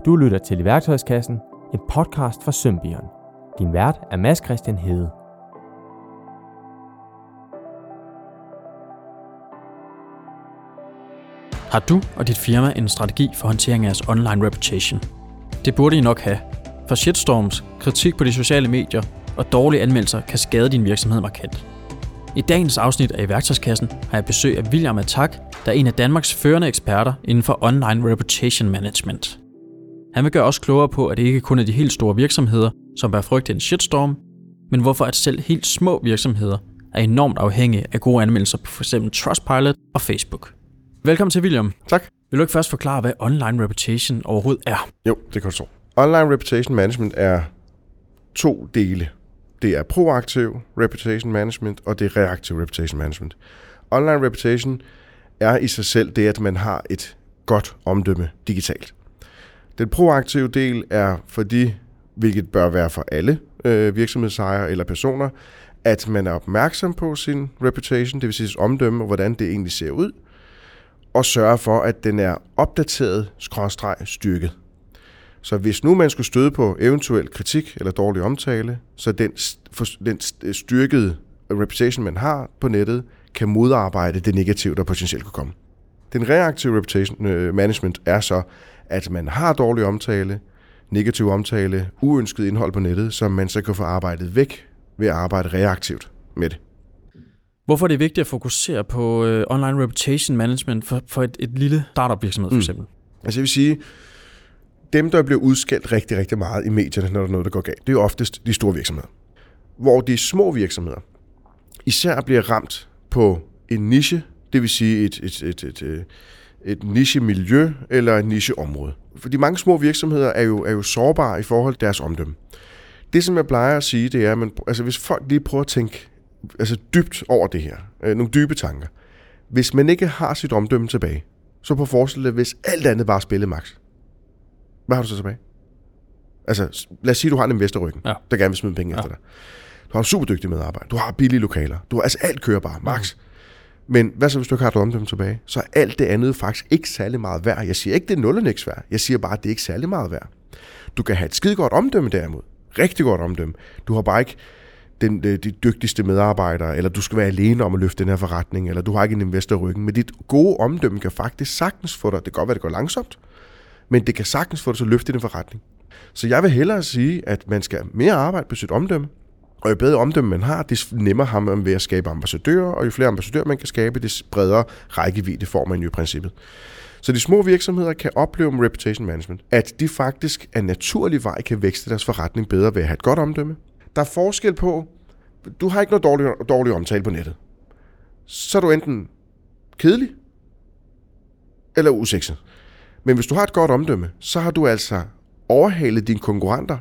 Du lytter til I Værktøjskassen, en podcast fra Symbion. Din vært er Mads Christian Hede. Har du og dit firma en strategi for håndtering af jeres online reputation? Det burde I nok have, for shitstorms, kritik på de sociale medier og dårlige anmeldelser kan skade din virksomhed markant. I dagens afsnit af I Værktøjskassen har jeg besøg af William Attack, der er en af Danmarks førende eksperter inden for online reputation management. Han vil gøre os klogere på, at det ikke kun er de helt store virksomheder, som bør frygte en shitstorm, men hvorfor at selv helt små virksomheder er enormt afhængige af gode anmeldelser på f.eks. Trustpilot og Facebook. Velkommen til, William. Tak. Vil du ikke først forklare, hvad online reputation overhovedet er? Jo, det kan du så. Online reputation management er to dele. Det er proaktiv reputation management, og det er reaktiv reputation management. Online reputation er i sig selv det, at man har et godt omdømme digitalt. Den proaktive del er fordi, hvilket bør være for alle virksomhedsejere eller personer, at man er opmærksom på sin reputation, det vil sige sit omdømme, og hvordan det egentlig ser ud, og sørge for, at den er opdateret, /styrket. Så hvis nu man skulle støde på eventuel kritik eller dårlig omtale, så den styrkede reputation, man har på nettet, kan modarbejde det negative, der potentielt kan komme. Den reaktive reputation management er så, at man har dårlig omtale, negativ omtale, uønsket indhold på nettet, som man så kan få arbejdet væk ved at arbejde reaktivt med det. Hvorfor er det vigtigt at fokusere på online reputation management for et lille startup virksomhed for eksempel? Altså jeg vil sige, dem der bliver udskældt rigtig, rigtig meget i medierne, når der er noget, der går galt, det er jo oftest de store virksomheder. Hvor de små virksomheder især bliver ramt på en niche, det vil sige et niche-miljø eller et niche-område. For de mange små virksomheder er jo sårbare i forhold til deres omdømme. Det, som jeg plejer at sige, det er, at hvis folk lige prøver at tænke dybt over det her, nogle dybe tanker. Hvis man ikke har sit omdømme tilbage, så på forestil dig, hvis alt andet bare spiller max. Hvad har du så tilbage? Altså, lad os sige, du har en investor i ryggen, der gerne vil smide penge efter dig. Du har en super dygtig medarbejder. Du har billige lokaler. Du har alt kører bare, max. Men hvad så, hvis du ikke har et omdømme tilbage? Så er alt det andet faktisk ikke særlig meget værd. Jeg siger ikke, det er nul og niks værd. Jeg siger bare, at det er ikke særlig meget værd. Du kan have et skide godt omdømme derimod. Rigtig godt omdømme. Du har bare ikke de dygtigste medarbejdere, eller du skal være alene om at løfte den her forretning, eller du har ikke en investor i ryggen. Men dit gode omdømme kan faktisk sagtens få dig, det kan godt være, det går langsomt, men det kan sagtens få dig til at løfte den forretning. Så jeg vil hellere sige, at man skal mere arbejde på sit omdømme, og jo bedre omdømme man har, det nemmere har man ved at skabe ambassadører, og jo flere ambassadører man kan skabe, det bredere rækkevidde får man jo i princippet. Så de små virksomheder kan opleve med reputation management, at de faktisk af naturlig vej kan vækste deres forretning bedre ved at have et godt omdømme. Der er forskel på, du har ikke noget dårlig omtale på nettet. Så er du enten kedelig eller usekset. Men hvis du har et godt omdømme, så har du altså overhalet dine konkurrenter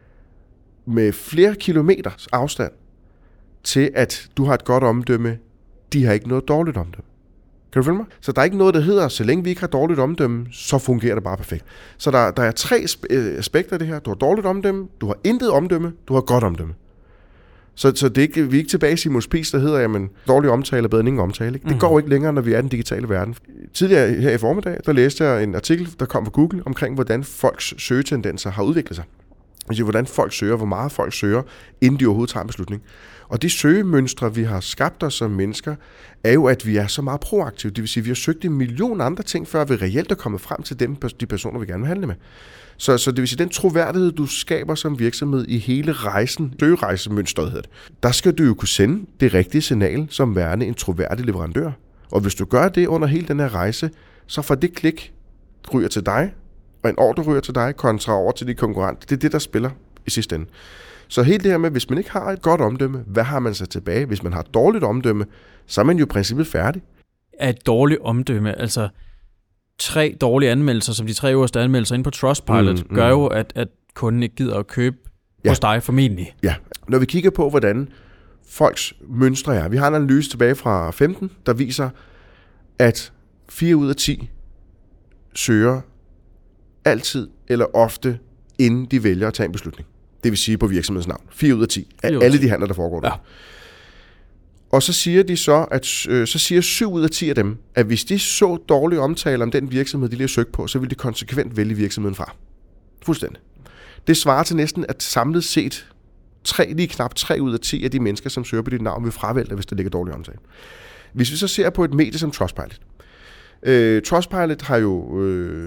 med flere kilometers afstand til, at du har et godt omdømme. De har ikke noget dårligt omdømme. Kan du følge mig? Så der er ikke noget, der hedder, så længe vi ikke har dårligt omdømme, så fungerer det bare perfekt. Så der er tre aspekter af det her. Du har dårligt omdømme, du har intet omdømme, du har godt omdømme. Så det er ikke, vi er ikke tilbage i Simon Spies, der hedder, jamen, dårlig omtale er bedre end ingen omtale. Ikke? Det går ikke længere, når vi er i den digitale verden. Tidligere her i formiddag, der læste jeg en artikel, der kom fra Google, omkring hvordan folks søgetendenser har udviklet sig. Altså, hvordan folk søger, hvor meget folk søger, inden de overhovedet tager en beslutning. Og de søgemønstre, vi har skabt os som mennesker, er jo, at vi er så meget proaktive. Det vil sige, at vi har søgt en million andre ting, før vi reelt er kommet frem til de personer, vi gerne vil handle med. Så det vil sige, den troværdighed, du skaber som virksomhed i hele rejsen, søgerejsemønstret hedder det, der skal du jo kunne sende det rigtige signal som værende en troværdig leverandør. Og hvis du gør det under hele den her rejse, så får det klik ryger til dig, og en ordre ryger til dig, kontra over til de konkurrenter. Det er det, der spiller i sidste ende. Så helt det her med, hvis man ikke har et godt omdømme, hvad har man så tilbage? Hvis man har et dårligt omdømme, så er man jo i princippet færdig. Er et dårligt omdømme, altså 3 dårlige anmeldelser, som de 3 øverste anmeldelser inde på Trustpilot, gør jo, at kunden ikke gider at købe hos dig formentlig. Ja, når vi kigger på, hvordan folks mønstre er. Vi har en analyse tilbage fra 15, der viser, at 4 ud af 10 søger altid eller ofte, inden de vælger at tage en beslutning. Det vil sige på virksomhedsnavn. 4 ud af 10 af alle de handler, der foregår der. Ja. Og så siger de så siger 7 ud af 10 af dem, at hvis de så dårlige omtale om den virksomhed, de lige har søgt på, så vil de konsekvent vælge virksomheden fra. Fuldstændig. Det svarer til næsten, at samlet set lige knap 3 ud af 10 af de mennesker, som søger på dit navn, vil fravælge dig, hvis der ligger dårlig omtale. Hvis vi så ser på et medie som Trustpilot. Trustpilot har jo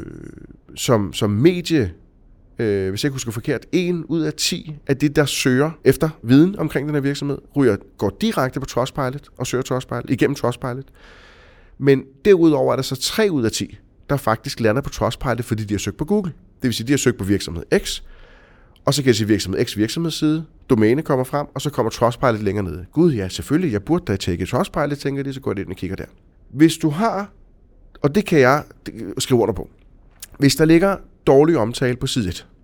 som medie, hvis jeg ikke husker forkert, 1 ud af 10 af de, der søger efter viden omkring den her virksomhed, går direkte på Trustpilot og søger Trustpilot igennem Trustpilot. Men derudover er der så 3 ud af 10, der faktisk lander på Trustpilot, fordi de har søgt på Google. Det vil sige, de har søgt på virksomhed X, og så kan jeg sige virksomhed X virksomhedsside, domæne kommer frem, og så kommer Trustpilot længere nede. Gud, ja, selvfølgelig, jeg burde da tjekke Trustpilot, tænker de, så går de ind og kigger der. Hvis du har, og det kan jeg skrive under på, hvis der ligger dårlig omtale på side 1,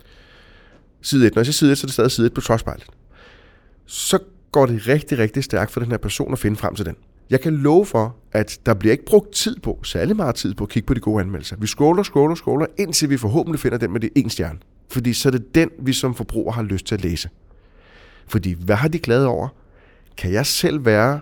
når jeg siger side 1, så er det stadig side 1 på Trustpilot, så går det rigtig, rigtig stærkt for den her person at finde frem til den. Jeg kan love for, at der bliver ikke brugt tid på, særlig meget tid på at kigge på de gode anmeldelser. Vi scroller, indtil vi forhåbentlig finder den med det 1 stjerne. Fordi så er det den, vi som forbruger har lyst til at læse. Fordi hvad har de glade over? Kan jeg selv være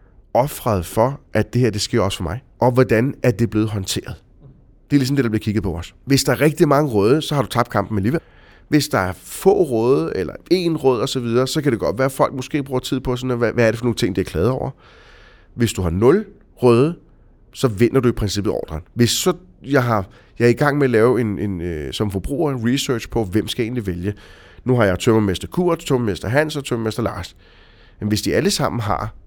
ofret for, at det her, det sker også for mig? Og hvordan er det blevet håndteret? Det er ligesom det, der bliver kigget på os. Hvis der er rigtig mange røde, så har du tabt kampen alligevel. Hvis der er få røde, eller 1 rød og så videre, så kan det godt være, at folk måske bruger tid på sådan, hvad er det for nogle ting, de er glade over. Hvis du har 0 røde, så vinder du i princippet ordren. Hvis så jeg er i gang med at lave som forbruger en research på, hvem skal egentlig vælge. Nu har jeg tømmermester Kurt, tømmermester Hans og tømmermester Lars. Men hvis de alle sammen har,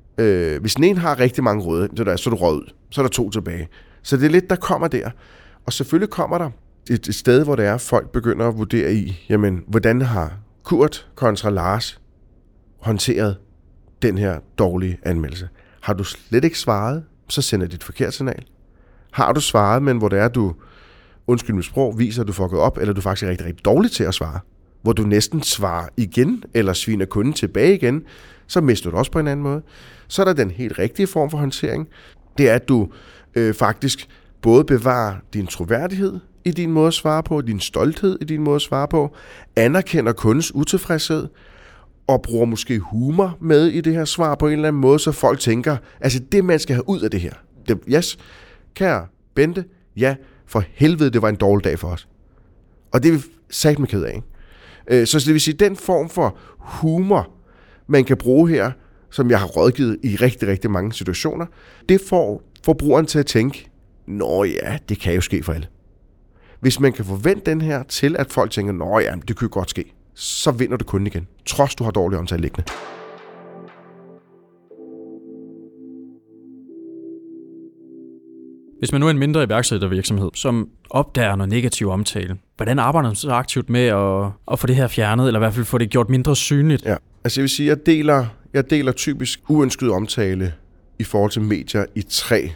hvis den ene har rigtig mange røde, så er du rød ud. Så er der 2 tilbage. Så det er lidt, der kommer der. Og selvfølgelig kommer der et sted, hvor det er, folk begynder at vurdere i, jamen, hvordan har Kurt kontra Lars håndteret den her dårlige anmeldelse. Har du slet ikke svaret, så sender dit forkert signal. Har du svaret, men hvor det er, du, undskyld mit sprog, viser, at du fucker op, eller du faktisk er rigtig, rigtig dårlig til at svare, hvor du næsten svarer igen, eller sviner kunden tilbage igen, så mister du også på en anden måde. Så er der den helt rigtige form for håndtering. Det er, at du faktisk både bevarer din troværdighed i din måde at svare på, din stolthed i din måde at svare på, anerkender kundens utilfredshed, og bruger måske humor med i det her svar på en eller anden måde, så folk tænker, altså det, man skal have ud af det her. Yes, kære Bente, ja, for helvede, det var en dårlig dag for os. Og det er vi satme ked af, ikke? Så det vil sige, den form for humor, man kan bruge her, som jeg har rådgivet i rigtig, rigtig mange situationer, det får forbrugeren til at tænke, nå ja, det kan jo ske for alle. Hvis man kan forvente den her til, at folk tænker, nå ja, det kan jo godt ske, så vinder du kunden igen, trods du har dårlig omtale liggende. Hvis man nu er en mindre iværksættervirksomhed, som opdager noget negativ omtale, hvordan arbejder man så aktivt med at få det her fjernet, eller i hvert fald få det gjort mindre synligt? Ja, altså jeg vil sige, jeg deler typisk uønsket omtale i forhold til medier i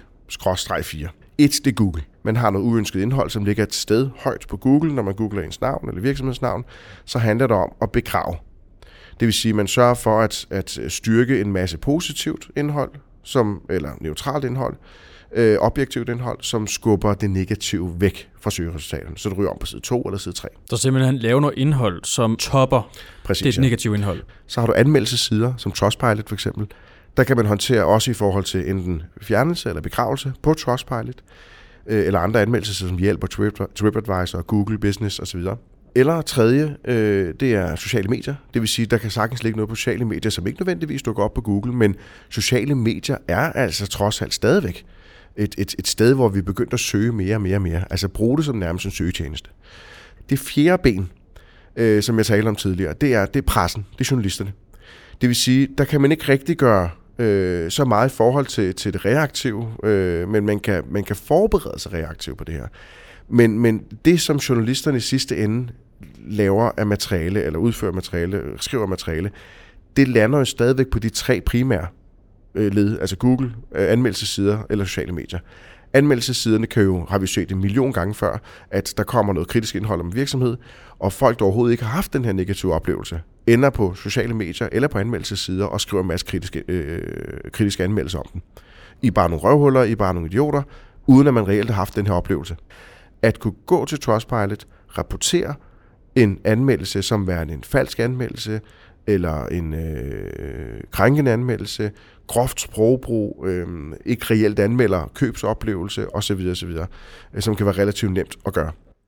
3/4. 1, det er Google. Man har noget uønsket indhold, som ligger et sted højt på Google, når man googler ens navn eller virksomhedsnavn, så handler det om at begrave. Det vil sige, at man sørger for at styrke en masse positivt indhold, eller neutralt indhold, objektivt indhold, som skubber det negative væk fra søgeresultaterne. Så det ryger om på side 2 eller side 3. Så simpelthen lave noget indhold, som topper det negative indhold. Så har du anmeldelsessider, som Trustpilot for eksempel. Der kan man håndtere også i forhold til enten fjernelse eller begravelse på Trustpilot, eller andre anmeldelser, som hjælper TripAdvisor, Google Business osv. Eller tredje, det er sociale medier. Det vil sige, der kan sagtens ligge noget på sociale medier, som ikke nødvendigvis dukker op på Google, men sociale medier er altså trods alt stadigvæk et sted, hvor vi begynder at søge mere og mere og mere. Altså bruge det som nærmest en søgetjeneste. Det fjerde ben, som jeg talte om tidligere, det er pressen, det er journalisterne. Det vil sige, der kan man ikke rigtig gøre så meget i forhold til det reaktive, men man kan forberede sig reaktivt på det her. Men det, som journalisterne i sidste ende laver af materiale, eller udfører materiale, skriver materiale, det lander jo stadigvæk på de 3 primære led, altså Google, anmeldelsessider eller sociale medier. Anmeldelsessiderne har vi set 1 million gange før, at der kommer noget kritisk indhold om virksomhed, og folk, der overhovedet ikke har haft den her negative oplevelse, ender på sociale medier eller på anmeldelsessider og skriver en masse kritiske anmeldelser om den. I bare nogle røvhuller, I bare nogle idioter, uden at man reelt har haft den her oplevelse. At kunne gå til Trustpilot, rapportere en anmeldelse som værende en falsk anmeldelse, eller en krænkende anmeldelse, groft sprogbrug, ikke reelt anmelder købsoplevelse osv., som kan være relativt nemt at gøre.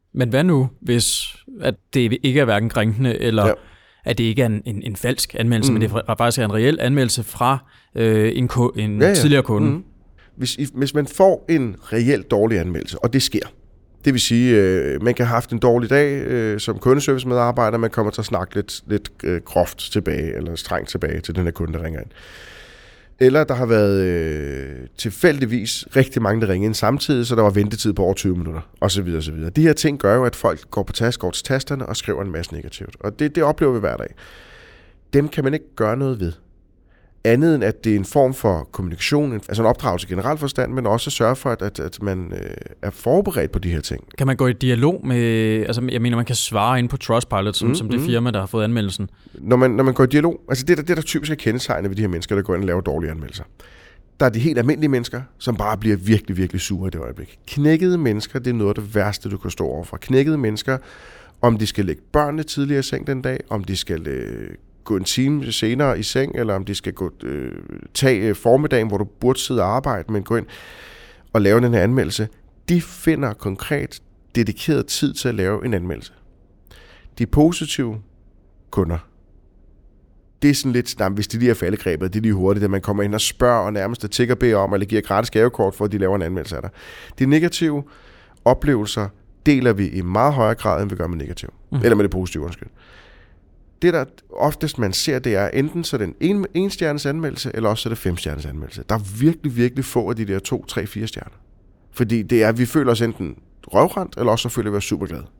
Men hvad nu, hvis at det ikke er hverken krænkende, eller at det ikke er en falsk anmeldelse, men det faktisk er en reel anmeldelse fra en tidligere kunde? Hvis man får en reelt dårlig anmeldelse, og det sker, det vil sige, man kan have haft en dårlig dag som kundeservice-medarbejder, man kommer til at snakke lidt groft tilbage, eller strengt tilbage til den her kunde, der ringer ind. Eller der har været tilfældigvis rigtig mange, der ringer ind samtidig, så der var ventetid på over 20 minutter, osv. osv. De her ting gør jo, at folk går til tasterne og skriver en masse negativt. Og det oplever vi hver dag. Dem kan man ikke gøre noget ved. Andet end, at det er en form for kommunikation, altså en opdragelse i generel forstand, men også sørge for, at man er forberedt på de her ting. Kan man gå i dialog med, altså jeg mener, man kan svare ind på Trustpilot, som det firma, der har fået anmeldelsen? Når man går i dialog, altså det der typisk er kendetegnet ved de her mennesker, der går ind og laver dårlige anmeldelser. Der er de helt almindelige mennesker, som bare bliver virkelig, virkelig sure i det øjeblik. Knækkede mennesker, det er noget af det værste, du kan stå overfor. Knækkede mennesker, om de skal lægge børnene tidligere i seng den dag, om de skal gå en time senere i seng, eller om de skal tage formiddagen, hvor du burde sidde og arbejde, men gå ind og lave den her anmeldelse. De finder konkret dedikeret tid til at lave en anmeldelse. De positive kunder, det er sådan lidt, hvis de lige er faldegrebet, det er lige hurtigt, at man kommer ind og spørger, og nærmest tigger beder om, eller giver gratis gavekort for, at de laver en anmeldelse af dig. De negative oplevelser deler vi i meget højere grad, end vi gør med negative. Eller med det positive, undskyld. Det, der oftest man ser, det er enten så den en stjernes anmeldelse, eller også så det 5 stjernes anmeldelse. Der er virkelig, virkelig få af de der 2, 3, 4 stjerner. Fordi det er, vi føler os enten røvrendt, eller også så føler vi os super glade.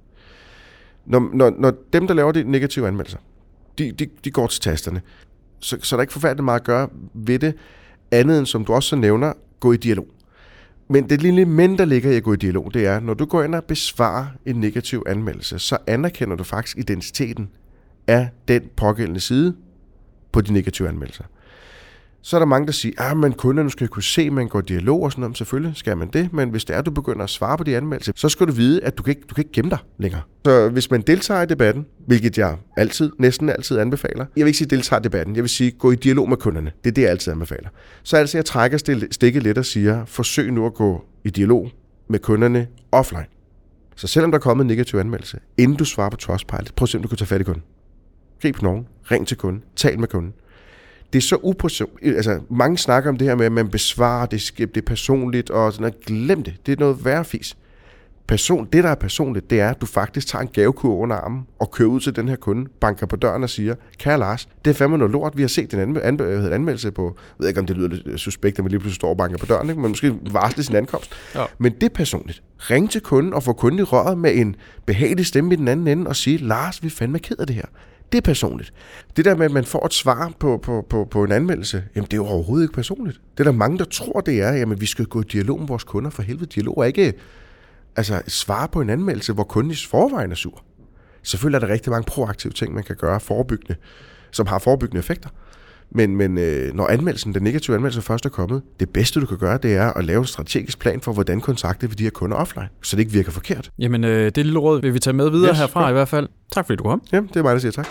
Når dem, der laver de negative anmeldelser, de går til tasterne, så er der ikke forfærdeligt meget at gøre ved det, andet end, som du også så nævner, gå i dialog. Men det lille men, der ligger i at gå i dialog, det er, når du går ind og besvarer en negativ anmeldelse, så anerkender du faktisk identiteten af den pågældende side på de negative anmeldelser. Så er der mange, der siger, men kunderne skal kunne se, at man går i dialog og sådan noget. Selvfølgelig skal man det, men hvis det er, at du begynder at svare på de anmeldelser, så skal du vide, at du kan ikke gemme dig længere. Så hvis man deltager i debatten, hvilket jeg næsten altid anbefaler, jeg vil ikke sige deltager i debatten, jeg vil sige gå i dialog med kunderne. Det er det, jeg altid anbefaler. Så altså, jeg trækker stikket lidt og siger, forsøg nu at gå i dialog med kunderne offline. Så selvom der er kommet en negativ anmeldelse, inden du svarer på Trustpilot, prøv at se, om du kan tage fat i kunden. Grib nogen, ring til kunden, tal med kunden. Det er så upersonligt. Altså, mange snakker om det her med, at man besvarer, det er personligt, og sådan noget. Glem det. Det er noget værre fis. Det, der er personligt, det er, at du faktisk tager en gavekurv under armen, og kører ud til den her kunde, banker på døren og siger, kære Lars, det er fandme noget lort, vi har set en anmeldelse på, jeg ved ikke, om det lyder lidt suspekt, at man lige pludselig står og banker på døren, ikke? Men måske varsle sin ankomst. Ja. Men det er personligt. Ring til kunden og få kunden i røret med en behagelig stemme i den anden ende og sige, Lars, vi er fandme ked af det her. Det er personligt. Det der med, at man får et svar på en anmeldelse, jamen det er jo overhovedet ikke personligt. Det er der mange, der tror, det er, jamen vi skal gå i dialog med vores kunder, for helvede. Dialog er ikke svare på en anmeldelse, hvor kunden i forvejen er sur. Selvfølgelig er der rigtig mange proaktive ting, man kan gøre forebyggende, som har forebyggende effekter. Men når den negative anmeldelse først er kommet, det bedste du kan gøre, det er at lave en strategisk plan for, hvordan kontakter vi de her kunder offline, så det ikke virker forkert. Jamen, det lille råd vil vi tage med videre herfra i hvert fald. Tak fordi du kom. Jamen, det er mig, der siger tak.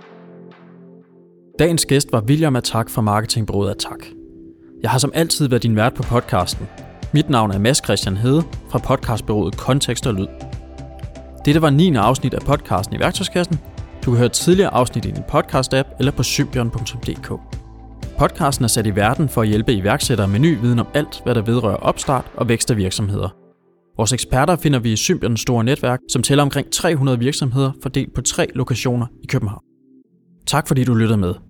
Dagens gæst var William Attack fra marketingbureauet Attack. Jeg har som altid været din vært på podcasten. Mit navn er Mads Christian Hede fra podcastbureauet Kontekst og Lyd. Dette var 9. afsnit af podcasten i værktøjskassen. Du kan høre tidligere afsnit i din podcast-app eller på symbion.dk. Podcasten er sat i verden for at hjælpe iværksættere med ny viden om alt, hvad der vedrører opstart og vækst af virksomheder. Vores eksperter finder vi i Symbionens store netværk, som tæller omkring 300 virksomheder fordelt på 3 lokationer i København. Tak fordi du lyttede med.